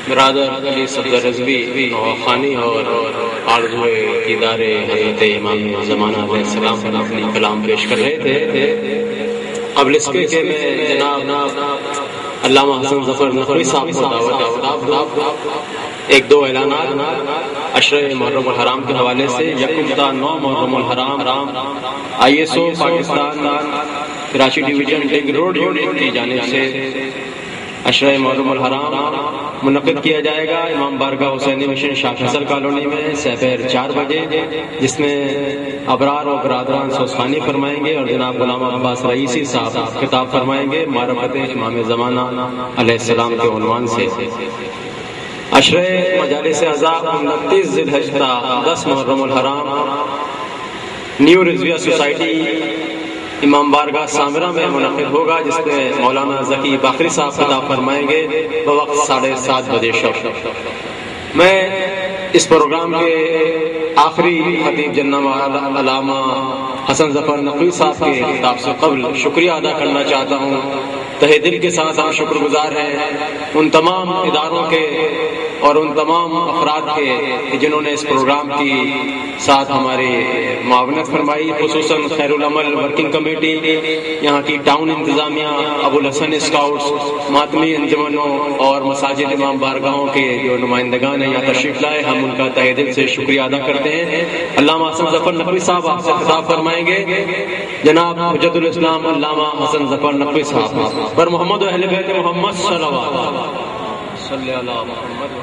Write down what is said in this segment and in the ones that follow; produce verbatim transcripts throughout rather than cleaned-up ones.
برادر علی صفدر رضوی خانی اور آرزو دیدار حضرت امام زمانہ علیہ السلام پر اپنی کلام پیش کر رہے تھے. قبل اس کے کہ میں جناب علامہ حسن ظفر نقوی صاحب کو دعوت ایک دو اعلانات عشرہ محرم الحرام کے حوالے سے. یکم تا نو محرم الحرام I S O Pakistan Karachi division ڈنگ روڈ یونٹ کی جانب سے عشرہ محرم الحرام منعقد کیا جائے گا امام بارگاہ حسینی مشن شاہ فیصل کالونی میں سپہر چار بجے، جس میں ابرار و برادران سوسخانی فرمائیں گے اور جناب غلام عباس رئیسی صاحب خطاب فرمائیں گے معرفت امام زمانہ علیہ السلام کے عنوان سے. عشرہ مجالس اعضاء انتیس ذی الحج تا دس محرم الحرام نیو رضویہ سوسائٹی امام بارگاہ سامرہ میں منعقد ہوگا، جس میں مولانا ذکی باقری صاحب خطاب فرمائیں گے بوقت ساڑھے سات بجے شب. میں اس پروگرام کے آخری خطیب جناب علامہ حسن ظفر نقوی صاحب کے خطاب سے قبل شکریہ ادا کرنا چاہتا ہوں. تہہ دل کے ساتھ ہم شکر گزار ہیں ان تمام اداروں کے اور ان تمام افراد کے جنہوں نے اس پروگرام کی ساتھ ہماری معاونت فرمائی، خصوصاً خیر العمل ورکنگ کمیٹی، یہاں کی ٹاؤن انتظامیہ، ابو الحسن اسکاؤٹس، ماتمی انجمنوں اور مساجد امام بارگاہوں کے جو نمائندگان ہیں یہاں تشریف لائے، ہم ان کا تہہ دل سے شکریہ ادا کرتے ہیں. علامہ حسن ظفر نقوی صاحب آپ سے خطاب فرمائیں گے. جناب حجت الاسلام علامہ حسن ظفر نقوی صاحب پر محمد و اہل بیت محمد صلوات صلی اللہ علیہ محمد.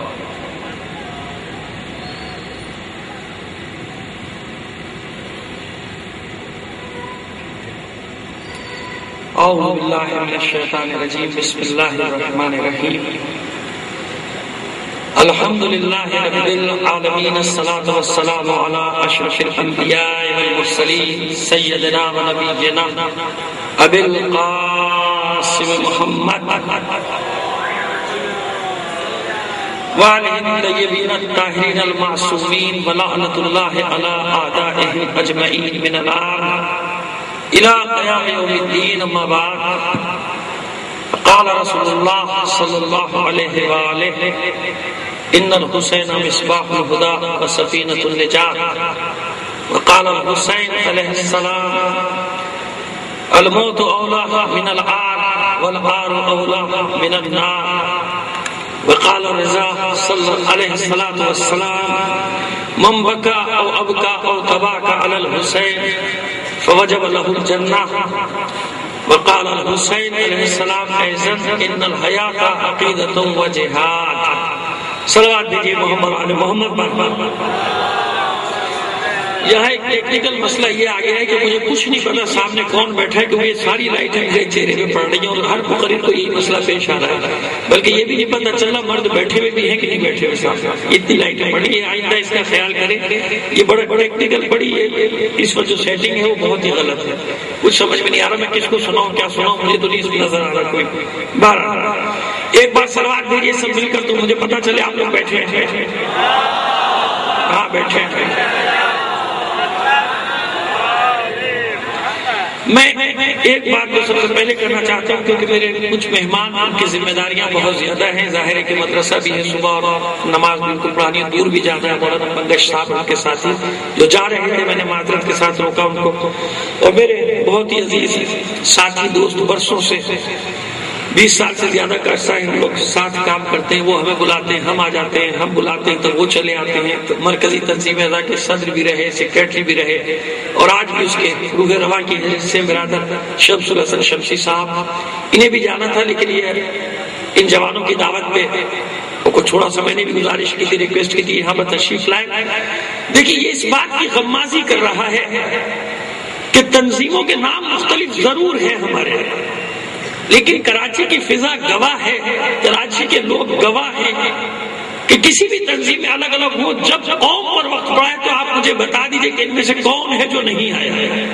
اعوذ باللہ من الشیطان الرجیم، بسم اللہ الرحمن الرحیم. الحمد للہ رب العالمین، الصلاة والسلام علی اشرف الانبیاء والمرسلین، سیدنا و نبینا ابی القاسم محمد وآلہ الطیبین الطاہرین المعصومین، ولعنۃ اللہ علی اعدائہم اجمعین من النار الى قیام یوم الدین. اما بعد، قال رسول اللہ صلی اللہ علیہ وآلہ ان الحسین مصباح الہدی و سفینۃ النجاۃ. وقال الحسین علیہ السلام الموت اولی من العار والعار اولی من النار. وقال رضا صلی اللہ علیہ الصلاۃ والسلام من بکا او ابکا او تباکا علی الحسین فوجب له الجنہ. وقال الحسین علیہ السلام ایضاً ان الحیات عقیدۃ و جہاد. صلوات دیجیے محمد علی محمد پر. یہاں ایک ٹیکنیکل مسئلہ یہ آ گیا ہے کہ مجھے کچھ نہیں پتا سامنے کون بیٹھا ہے، کیونکہ یہ ساری لائٹیں میرے چہرے پہ پڑ رہی ہیں اور ہر مقرر کو یہی مسئلہ پیش آ رہا ہے، بلکہ یہ بھی نہیں پتا چلا مرد بیٹھے ہوئے بھی ہیں کہ نہیں بیٹھے ہوئے سامنے. اتنی لائٹیں پڑی ہیں، آئندہ اس کا خیال کریں. یہ بڑا ٹیکنیکل بڑی ہے، اس وقت جو سیٹنگ ہے وہ بہت ہی غلط ہے. کچھ سمجھ میں نہیں آ رہا میں کس کو سناؤں کیا سناؤں، مجھے تو نہیں نظر آ رہا کوئی. بہرحال ایک بار صلوات دیجیے سب مل کر تو مجھے پتا چلے آپ لوگ بیٹھے ہیں. ہاں بیٹھے ہیں. میں ایک بات تو سب سے پہلے کرنا چاہتا ہوں کیونکہ میرے کچھ مہمان ان کی ذمہ داریاں بہت زیادہ ہیں. ظاہر ہے کہ مدرسہ بھی ہے، صبح اور نماز بالکل پڑھانی، دور بھی جانا ہے. مولانا منگش صاحب ان کے ساتھی جو جا رہے تھے، میں نے معذرت کے ساتھ روکا ان کو. اور میرے بہت ہی عزیز ساتھی دوست برسوں سے بیس سال سے زیادہ کا عرصہ ہم لوگ ساتھ کام کرتے ہیں. وہ ہمیں بلاتے ہیں، ہم آ جاتے ہیں، ہم بلاتے ہیں تو وہ چلے آتے ہیں. مرکزی تنظیم اعضاء کے صدر بھی رہے، سیکریٹری بھی رہے، اور آج بھی اس کے روح رواں کی حیثیت سے برادر شمس الحسن شمسی صاحب، انہیں بھی جانا تھا لیکن یہ ان جوانوں کی دعوت پہ کو چھوڑا سا میں نے بھی گزارش کی تھی، ریکویسٹ کی تھی یہاں پر تشریف لائیں. دیکھیے یہ اس بات کی غمازی کر رہا ہے کہ تنظیموں کے نام مختلف ضرور ہیں ہمارے، لیکن کراچی کی فضا گواہ ہے، کراچی کے لوگ گواہ ہیں کہ کسی بھی تنظیم میں الگ الگ ہو، جب قوم پر وقت پڑا تو آپ مجھے بتا دیجئے کہ ان میں سے کون ہے جو نہیں آیا ہے.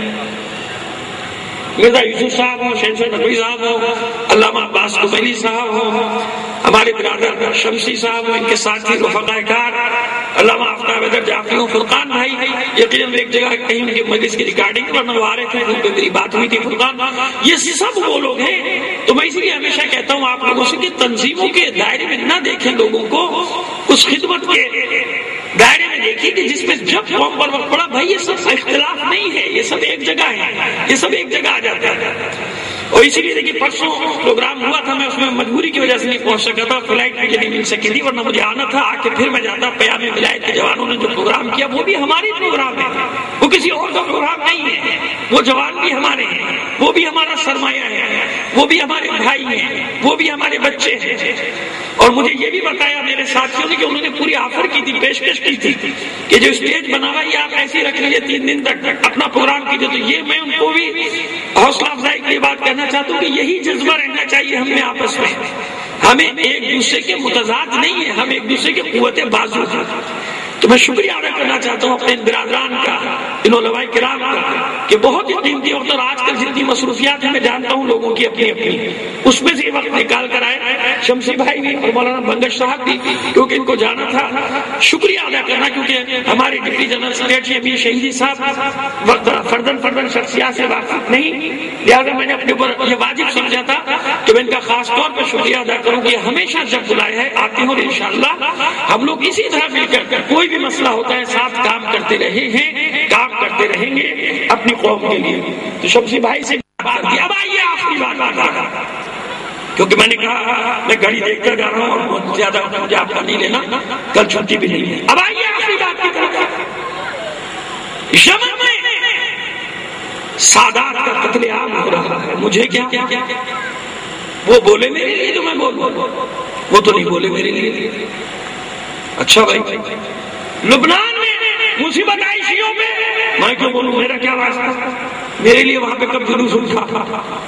مرزا یوسف صاحب ہو، شہنشاہ نقوی صاحب ہو، علامہ عباس کمیلی صاحب ہو، ہمارے برادر شمسی صاحب، ان کے ساتھی رفقائے کار علامہ آفتاب حیدر جعفری، فرقان بھائی، یقیناً ایک جگہ کہیں ان کی مجلس کی ریکارڈنگ پر نہ آ رہے تھے، ان پہ میری بات ہوئی تھی، فرقان، یہ سب وہ لوگ ہیں۔ تو میں اسی لیے ہمیشہ کہتا ہوں آپ لوگوں سے کہ تنظیموں کے دائرے میں نہ دیکھیں لوگوں کو، اس خدمت کے دائرے میں دیکھیے کہ جس میں جب قوم پر وقت پڑا، بھائی یہ سب اختلاف نہیں ہے، یہ سب ایک جگہ ہے، یہ سب ایک جگہ آ جاتا ہے۔ اور اسی لیے دیکھیے پرسوں پروگرام ہوا تھا، میں اس میں مجبوری کی وجہ سے نہیں پہنچ سکا تھا، فلائٹ مجھے نہیں مل سکی تھی، ورنہ مجھے آنا تھا، آ کے پھر میں جاتا۔ پیام ولایت کے جوانوں نے جو پروگرام کیا وہ بھی ہماری پروگرام ہے، وہ کسی اور کا پروگرام نہیں ہے، وہ جوان بھی ہمارے ہیں، وہ بھی ہمارا سرمایہ ہے، وہ بھی ہمارے بھائی ہیں، وہ بھی ہمارے بچے ہیں۔ اور مجھے یہ بھی بتایا میرے ساتھیوں نے کہ انہوں نے پوری آفر کی تھی، پیشکش کی تھی کہ جو اسٹیج بنا ہوا یہ آپ ایسے ہی رکھ لیجیے، تین دن تک اپنا پروگرام کیجیے۔ تو یہ میں ان کو بھی حوصلہ افزائی کی بات کہنا چاہتا ہوں کہ یہی جذبہ رہنا چاہیے ہم میں آپس میں، ہمیں ایک دوسرے کے متضاد نہیں ہے، ہم ایک دوسرے کے قوت بازو ہیں۔ تو میں شکریہ ادا کرنا چاہتا ہوں اپنے برادران کا، ان علماء کرام کا، کہ بہت ہی قیمتی وقت، اور آج کل جتنی مصروفیات ہیں میں جانتا ہوں لوگوں کی اپنی اپنی، اس میں سے یہ وقت نکال کر آئے شمسی بھائی بھی اور مولانا بنگش صاحب بھی، کیونکہ ان کو جانا تھا۔ شکریہ ادا کرنا کیونکہ ہمارے deputy general secretary Amir Shahidi صاحب وقت فردن فردن شخصیات سے واقف نہیں، لہٰذا میں نے اپنے اوپر یہ واجب سمجھا تھا کہ میں ان کا خاص طور پر شکریہ ادا کروں کہ ہمیشہ جب بلایا ہے آتے ہیں، اور انشاءاللہ ہم لوگ اسی طرح مل کر کوئی بھی مسئلہ ہوتا ہے ساتھ کام کرتے رہے ہیں، کام کرتے رہیں گے اپنی قوم کے لیے۔ تو شمسی بھائی سے بات کی، اب آئیے آخری بات، کیونکہ میں نے کہا میں گھڑی دیکھ کر جا رہا ہوں اور بہت زیادہ مجھے آپ کا نہیں لینا، کل چھٹی بھی نہیں ہے۔ اب آئیے آخری بات کی طرف۔ یمن میں سادات کا قتل عام ہو رہا ہے، مجھے کیا وہ بولے میرے لیے تو میں بولوں، وہ تو نہیں بولے میرے لیے۔ اچھا بھائی، لبنان میں مصیبت آئی شیعوں پہ، میں کیوں بولوں، میرا کیا واسطہ، میرے لیے وہاں پہ کب جلوس اٹھا۔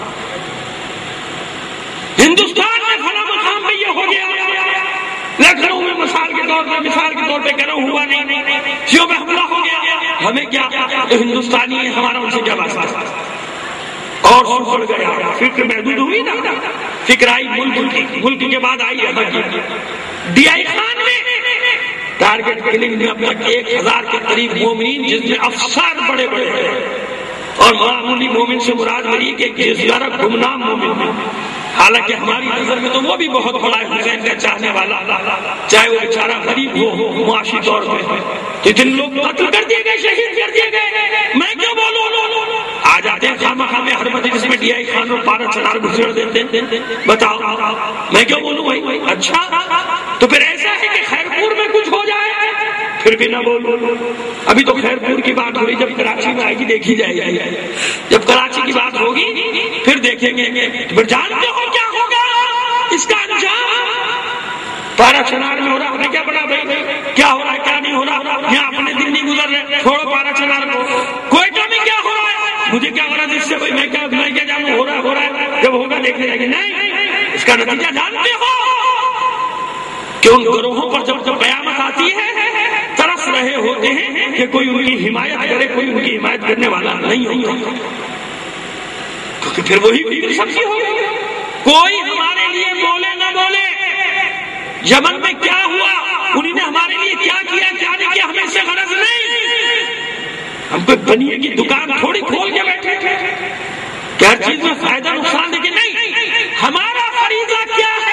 ہندوستان میں فلاں مقام پہ یہ ہو گیا، لکھنؤ میں مثال کے طور پہ مثال کے طور پہ کہہ رہا ہوں ہوا نہیں، شیعوں پہ حملہ ہو گیا، ہمیں کیا، تو ہندوستانی ہے، ہمارا ان سے کیا واسطہ۔ اور سڑ گیا، فکر محدود ہوئی نا، فکر آئی ملک کی، ملک کے بعد آئی ہے ڈی آئی خان میں ٹارگٹ کلنگ میں اپنا ایک ہزار کے قریب مومنین، جس میں افسر بڑے بڑے ہیں، اور معمولی مومن سے مراد میری کہ ذرا گمنام مومن ہے، حالانکہ ہماری نظر میں تو وہ بھی بہت بڑا ہے، حسین کا چاہنے والا، چاہے وہ بیچارہ غریب ہو معاشی طور پہ، تو اتنے لوگ قتل کر دیے گئے، شہید کر دیے گئے، میں کیوں بولوں؟ آ جاتے ہیں خامہ خامے ہر مجلس میں ڈی آئی خان اور پارا چنار گھسڑ دیتے ہیں، بتاؤ میں کیوں بولوں بھائی؟ اچھا تو پھر ایسا ہے کہ خیرپور میں کچھ ہو جائے پھر بھی نہ بولو۔ ابھی تو خیرپور کی بات ہو رہی، جب کراچی میں آئے گی دیکھی جائے گی، جب کراچی کی بات ہوگی پھر دیکھیں گے، پھر جانتے ہو کیا ہوگا اس کا انجام۔ پارا چنار میں ہو رہا، ہمیں کیا پڑا بھائی کیا ہو رہا ہے کیا نہیں ہو رہا، یہاں اپنے دن نہیں گزر رہے، چھوڑو پارا چنار کو، کوئٹہ میں کیا ہو رہا ہے، مجھے کیا ہو رہا ہے جس سے بھائی میں کیا میں کیا جانوں، ہو رہا ہے ہو رہا ہے، جب ہوگا دیکھنے جائیں گے۔ نہیں، اس کا نتیجہ جانتے ہو کہ ان گروہوں پر جب جب قیامت آتی ہے ترس رہے ہوتے ہیں کہ کوئی ان کی حمایت کرے، کوئی ان کی حمایت کرنے والا نہیں ہوتا، کیونکہ پھر وہی فکر سبزی ہو گئی، کوئی ہمارے لیے بولے نہ بولے۔ یمن میں کیا ہوا، انہوں نے ہمارے لیے کیا کیا کیا نہیں کیا، ہمیں سے غرض نہیں، ہم کوئی بنیے کی دکان تھوڑی کھول کے بیٹھے کہ ہر چیز میں فائدہ نقصان دیکھیں، نہیں، ہمارا فریضہ کیا ہے،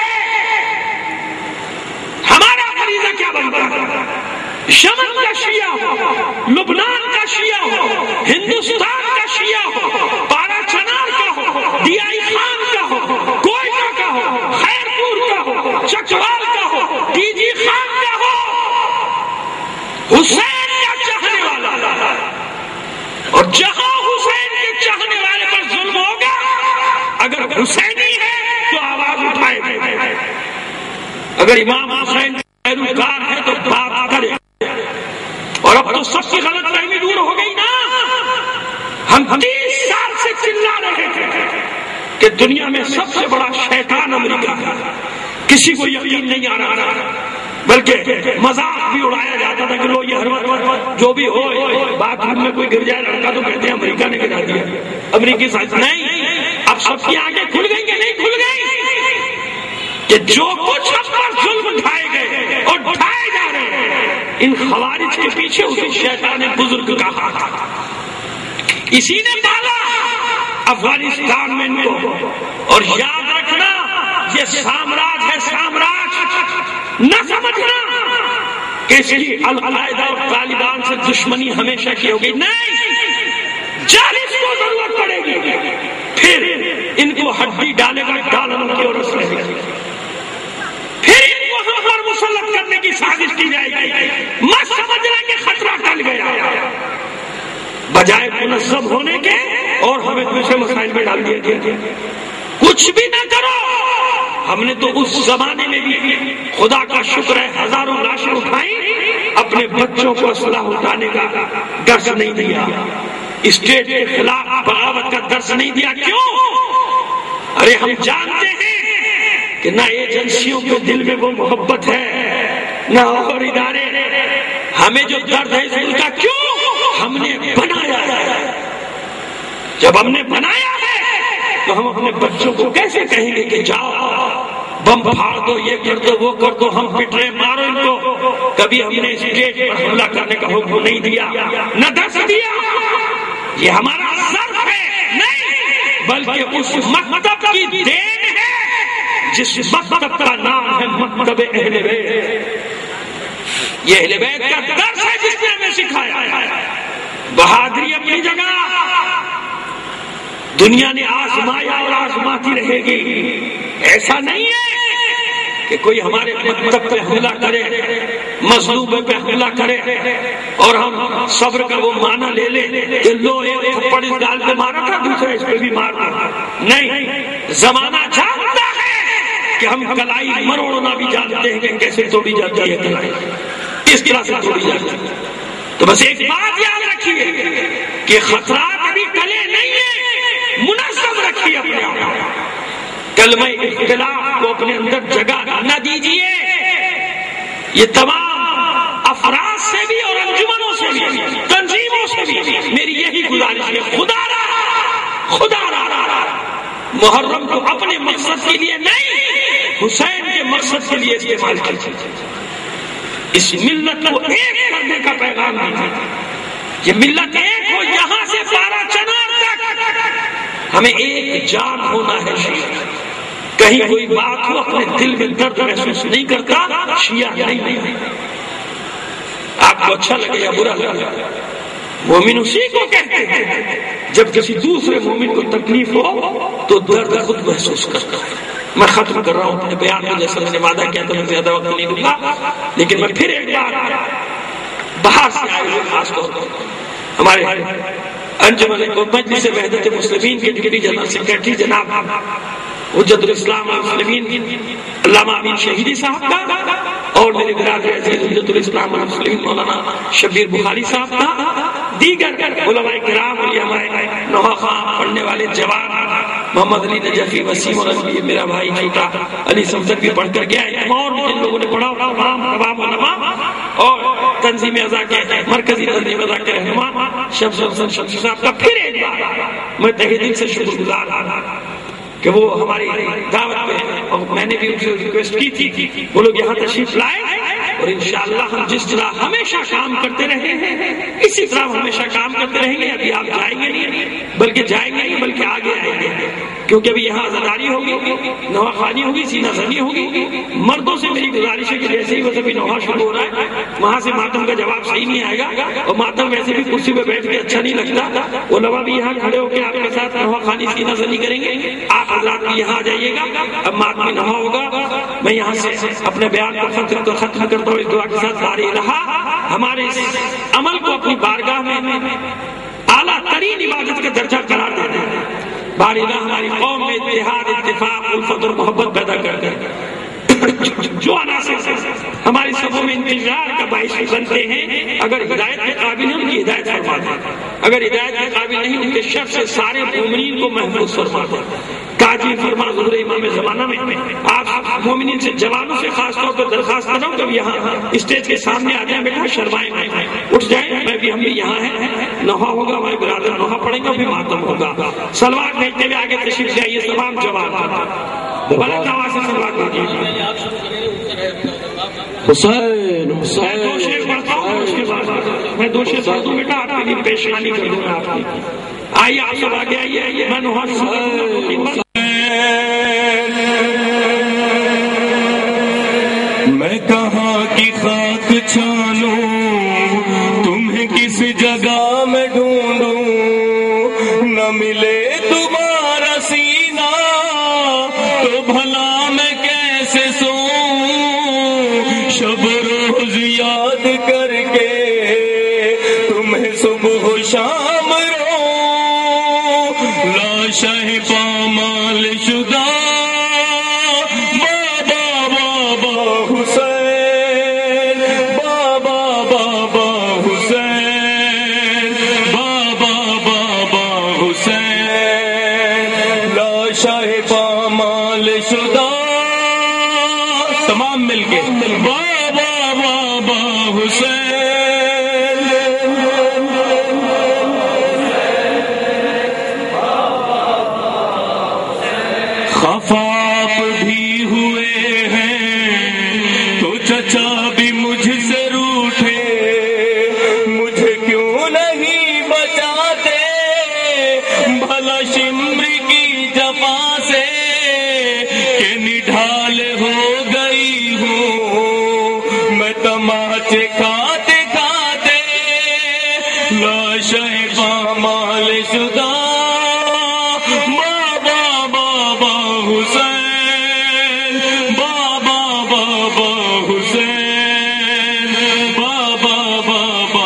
ہمارا فریضہ کیا بنتا ہے، یمن کا شیعہ ہو، لبنان کا شیعہ ہو، ہندوستان کا شیعہ ہو، پارا چنار کا ہو، ڈی آئی خان کا ہو، کوئٹہ کا ہو، خیرپور کا ہو، چکوال کا ہو، ڈی جی خان کا ہو، حسین کا چاہنے والا، اور جہاں حسین کے چاہنے والے پر ظلم ہوگا، اگر حسینی ہے تو آواز اٹھائے، اگر امام حسین پیروکار ہے تو بات کرے۔ اور اب تو سب کی غلط فہمی دور ہو گئی نا، ہم تیس سال سے چلا رہے تھے کہ دنیا میں سب سے بڑا شیطان امریکہ ہے، کسی کو یقین نہیں آ رہا، بلکہ مذاق بھی اڑایا جاتا تھا کہ لو یہ ہر وقت جو بھی ہو، بات روم میں کوئی گر جائے لڑکا تو کہتے ہیں امریکہ نے گرا دیا، امریکی سائنس نہیں۔ اب سب کی آنکھیں کھل گئی کہ نہیں کھل گئی؟ کہ جو کچھ ہم پر ظلم ڈھائے گئے اور ڈھائے جا رہے ہیں ان خوارج کے پیچھے اسی شیطان بزرگ کا ہاتھ تھا. اسی نے ڈالا افغانستان میں ان کو. اور یاد رکھنا یہ سامراج ہے سامراج، نہ سمجھنا کہ اس کی القاعدہ اور طالبان سے دشمنی ہمیشہ کی ہوگی. نہیں، جب اس کو ضرورت پڑے گی پھر ان کو ہڈی ڈالے گا ڈالنے کی اور رس رہے گی، پھر ان کو ہم پر مسلط کرنے کی سازش کی جائے گی. مت سمجھنا کہ خطرہ ٹل گیا، بجائے منظم ہونے کے اور ہمیں دوسرے مسائل میں ڈال دیا گیا. کچھ بھی نہ کرو. ہم نے تو اس زمانے میں بھی خدا کا شکر ہے ہزاروں لاشیں اٹھائیں، اپنے بچوں کو اسلحہ اٹھانے کا درس نہیں دیا، اسٹیٹ کے خلاف بغاوت کا درس نہیں دیا. کیوں؟ ارے ہم جانتے ہیں کہ نہ ایجنسیوں کے دل میں وہ محبت ہے نہ اور ادارے. ہمیں جو درد ہے اس ملک کا کیوں؟ ہم نے بنایا ہے. جب ہم نے بنایا ہے تو ہم اپنے بچوں کو کیسے کہیں گے کہ جاؤ بم پھاڑ دو، یہ کر دو، وہ کر دو، ہم پٹ رہے مارو ان کو. کبھی ہم نے اسٹیٹ پر حملہ کرنے کا حکم نہیں دیا، نہ درس دیا. یہ ہمارا ضرف ہے نہیں، بلکہ اس مکتب کی دین ہے جس مکتب کا نام ہے مکتب اہل بیت. یہ اہل بیت کا درس ہے جس نے ہمیں سکھایا. بہادری اپنی جگہ، دنیا نے آزمایا اور آزماتی رہے گی. ایسا نہیں ہے کہ کوئی ہمارے مکتب پہ حملہ کرے، مظلوم پہ حملہ کرے اور ہم صبر کا وہ معنی لے لیں کہ لو ایک تھپڑ اس گال پہ مارا تھا دوسرا اس پہ بھی مارنا. نہیں، زمانہ جانتا ہے کہ ہم کلائی مروڑنا بھی جانتے ہیں کہ کیسے توڑی جاتی ہے کلائی، کس طرح سے توڑی جاتی ہے. تو بس ایک بات یاد رکھیے کہ خطرات ابھی ٹلے نہیں ہیں، منظم رکھیے اپنے آپ. کلمہ اختلاف کو اپنے اندر جگہ نہ دیجیے. یہ تمام افراد سے بھی اور انجمنوں سے بھی تنظیموں سے بھی میری یہی گزارش ہے، خدا را خدا را محرم کو اپنے مقصد کے لیے نہیں، حسین کے مقصد کے لیے استعمال کیجیے. اس ملت کو ایک کرنے کا پیغام دیجیے. یہ ملت ایک ہو، یہاں سے پارا چنار تک ہمیں ایک جان ہونا ہے. کہیں کوئی بات ہو اپنے دل میں درد محسوس نہیں کرتا، شیعہ نہیں نہیں. آپ کو اچھا لگے یا برا لگے، مومن اسی کو کہتے ہیں جب کسی دوسرے مومن کو تکلیف ہو تو درد خود محسوس کرتا ہے. میں ختم کر رہا ہوں اپنے بیان میں، جیسا میں نے وعدہ کیا تھا میں زیادہ وقت نہیں دوں گا، لیکن میں پھر ایک بار باہر سے آئے ہوئے خاص طور پر ہمارے انجمن مجلس وحدت مسلمین کے ڈپٹی جنرل سیکرٹری جناب حجت الاسلام والمسلمین علامہ امین شہیدی صاحب کا، اور میرے برادر عزیز حجت الاسلام والمسلمین مولانا شبیر بخاری صاحب کا، دیگر علماء کرام اور یہ ہمارے نوحہ خواہ پڑھنے والے جوان محمد علی نجفی وسیم، اور میرا بھائی چھوٹا علی سمسد بھی پڑھ کر گیا ہے، اور جن لوگوں نے پڑھا تمام تمام علماء اور تنظیم اعضاء کے مرکزی تنظیم اعضاء کے رہنما شمس الحسن شمسی صاحب کا پھر ایک بار میں تہہ دل سے شکر گزار کہ وہ ہماری دعوت پہ، اور میں نے بھی ان سے ریکویسٹ کی تھی وہ لوگ یہاں تشریف لائے، اور انشاءاللہ ہم جس طرح ہمیشہ کام کرتے رہے ہیں اسی طرح ہم ہمیشہ کام کرتے رہیں گے. ابھی آپ جائیں گے نہیں بلکہ جائیں گے نہیں بلکہ آگے آئیں گے، کیونکہ ابھی یہاں عزاداری ہوگی، نوحہ خوانی ہوگی، سینہ زنی ہوگی. مردوں سے میری گزارش ہے کہ جیسے ہی ویسے بھی نوحہ شروع ہو رہا ہے وہاں سے ماتم کا جواب صحیح نہیں آئے گا، اور ماتم ویسے بھی کرسی پہ بیٹھ کے اچھا نہیں لگتا. علماء بھی یہاں کھڑے ہو کے آپ کے ساتھ نوحہ خوانی سینہ زنی کریں گے، آپ حضرات بھی یہاں آ جائیے گا. اب ماتم نوحہ ہوگا. میں یہاں سے اپنے بیان کو ختم کرتا ہوں اس دعا کے ساتھ، باری رہا ہمارے اس عمل کو اپنی بارگاہ میں اعلیٰ ترین عبادت کا درجہ قرار دیتے ہیں. باری رہا ہماری قوم میں اتحاد، اتفاق، الفت اور محبت پیدا کر کر جو عناصر ہماری صفوں میں انتشار کا باعث بنتے ہیں، اگر ہدایت کے قابل ہیں ان کی ہدایت فرما دیں، اگر ہدایت کے قابل نہیں ان کے شر سے سارے مومنین کو محفوظ فرما دیں. کاجی فرما حضور امام زمانہ میں آپ مومنین سے، جوانوں سے خاص طور پر درخواست کر رہا ہوں کہ یہاں اسٹیج کے سامنے آ جائیں، بیٹا شرمائیں نہیں، اٹھ جائیں. میں بھی ہم بھی یہاں ہیں، نوحہ ہوگا، ہمارے برادر نوحہ پڑھیں گے، پھر ماتم ہوگا. سلوات بھیجتے ہوئے آگے تشریف لے آئیے تمام جوان. بلند آواز سے سلوات پڑھیے. حسین حسین میں دو شعر پڑھتا ہوں اس کے بعد میں دو شعر پڑھ دوں بیٹا آپ کے لیے پیشانی کر دوں گا آپ کی. آئیے آپ سب آگے آئیے. میں میں کہاں کی خاک چھانوں تمہیں کس جگہ میں ڈھونڈوں نہ ملے تمہارا سینہ تو بھلا میں کیسے سوؤں شب روز یاد کر کے تمہیں صبح و شام رو لاشہ پامال شدہ تمام مل کے بابا بابا حسین خفاف بھی ہوئے ہیں تو چچا بھی مجھ سے روٹھے مجھے کیوں نہیں بچاتے بھلا شمر کی جفا سے کہ نڈھال ہو گئی ہوں میں تماچے کھاتے کھاتے لاشہ پامال شدہ بابا بابا حسین بابا بابا حسین بابا بابا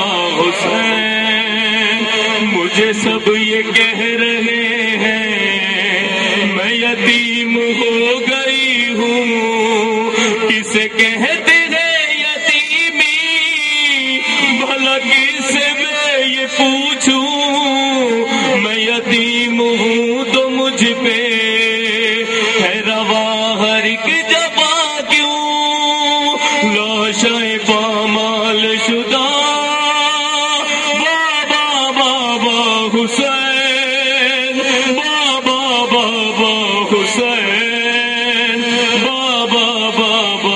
حسین مجھے سب یہ کہہ رہے ہیں میں یتیم ہو گئی ہوں کسے کہتے ہیں یتیمی بھلا کس سے میں یہ پوچھوں میں یتیم ہوں تو مجھ پہ ہے روا ہر ایک جفا کیوں لاشہ پامال شدہ بابا بابا حسین بابا بابا حسین بابا بابا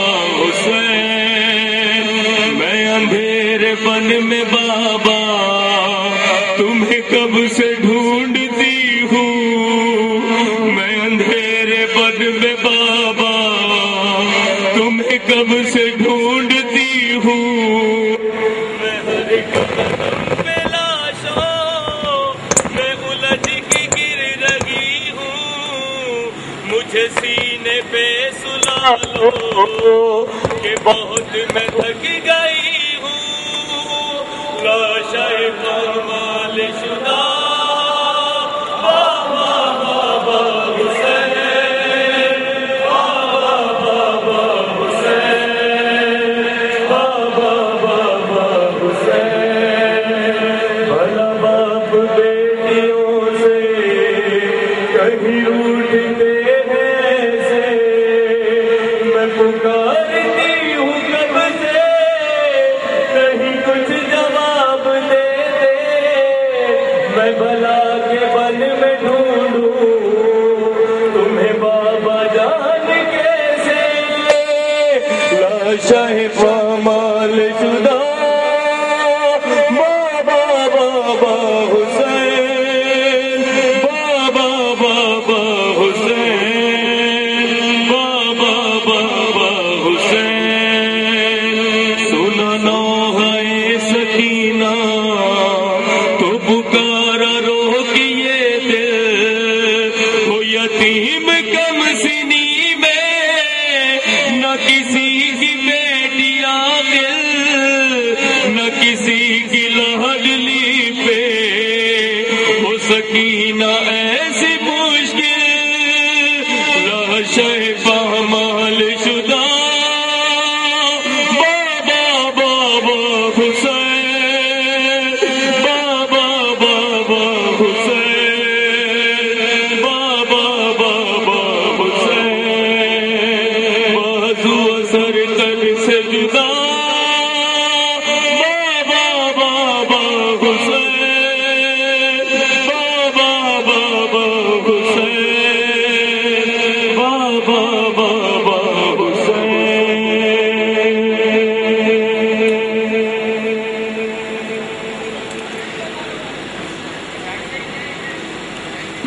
حسین میں اندھیرے پن میں بابا تمہیں کب سے ڈھونڈتی ہوں میں اندھیرے پن میں بابا تمہیں کب سے ڈھونڈتی ہوں میں ہر ایک قدم پہ لاشوں میں الجھ کے گر رہی ہوں مجھے سینے پہ سلا لو کہ بہت میں تھک گئی ہوں لاشہ پامال شدہ بابا بابا حسین بابا بابا حسین بابا بابا حسین بھلا باپ بیٹیوں سے کہیں روٹتے ہیں سے میں پکارتی ہوں کب سے کہیں کچھ جواب دے دے میں بھلا کے بن میں ڈھونڈوں تمہیں بابا جان کیسے لاشہ پامال شدہ بابا بابا حسین بابا بابا حسین بابا بابا حسین سنا نوحہ سکینہ تو پکارا رو کیے دل ہو یتیم کم سنی میں نہ کسی کی بیٹی عاقل نہ کسی کی لاڈلی پہ ہو سکینہ ایسی مشکل لاشہ پامال شدہ بابا بابا حسین بابا بابا حسین بابا بابا حسین بازو سر تن سے جدا بابا بابا حسین بابا بابا حسین بابا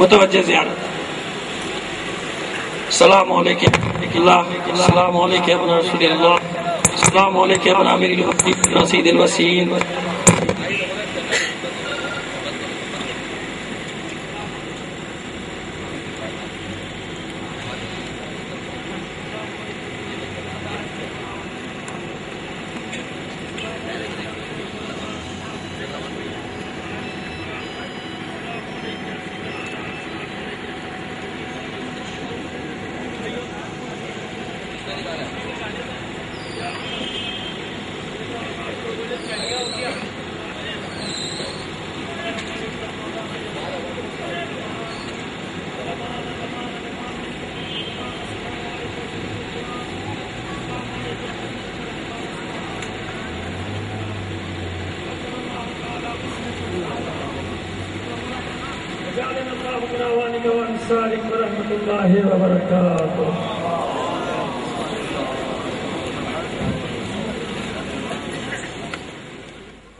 متوجہ زیارت. السلام علیکم اللہ، السلام علیکم ابن رسول اللہ، السلام علیکم ابن امیر المؤمنین سید الوسیین. ورحمۃ اللہ وبرکاتہ.